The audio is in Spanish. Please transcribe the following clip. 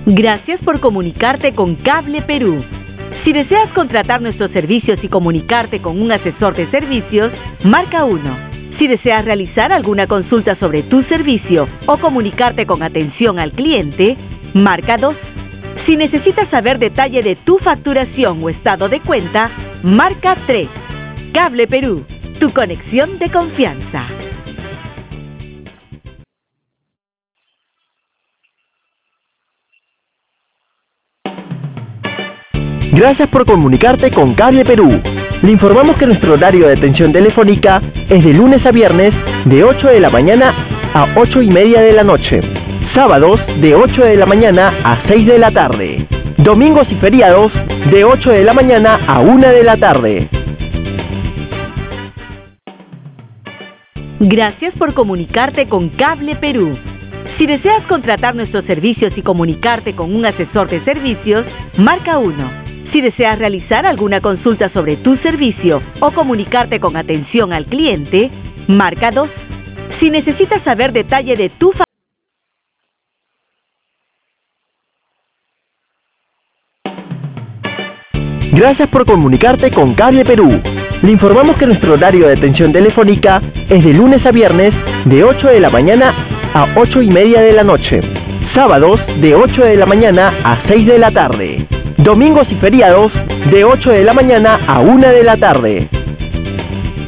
Gracias por comunicarte con Cable Perú. Si deseas contratar nuestros servicios y comunicarte con un asesor de servicios, marca 1. Si deseas realizar alguna consulta sobre tu servicio o comunicarte con atención al cliente, marca 2. Si necesitas saber detalle de tu facturación o estado de cuenta, marca 3. Cable Perú, tu conexión de confianza. Gracias por comunicarte con Cable Perú. Le informamos que nuestro horario de atención telefónica es de lunes a viernes de 8 de la mañana a 8:30 de la noche. Sábados de 8 de la mañana a 6 de la tarde. Domingos y feriados de 8 de la mañana a 1 de la tarde. Gracias por comunicarte con Cable Perú. Si deseas contratar nuestros servicios y comunicarte con un asesor de servicios, marca 1. Si deseas realizar alguna consulta sobre tu servicio o comunicarte con atención al cliente, marca 2. Si necesitas saber detalle de tu Gracias por comunicarte con Cable Perú. Le informamos que nuestro horario de atención telefónica es de lunes a viernes de 8 de la mañana a 8:30 de la noche. Sábados de 8 de la mañana a 6 de la tarde. Domingos y feriados de 8 de la mañana a 1 de la tarde.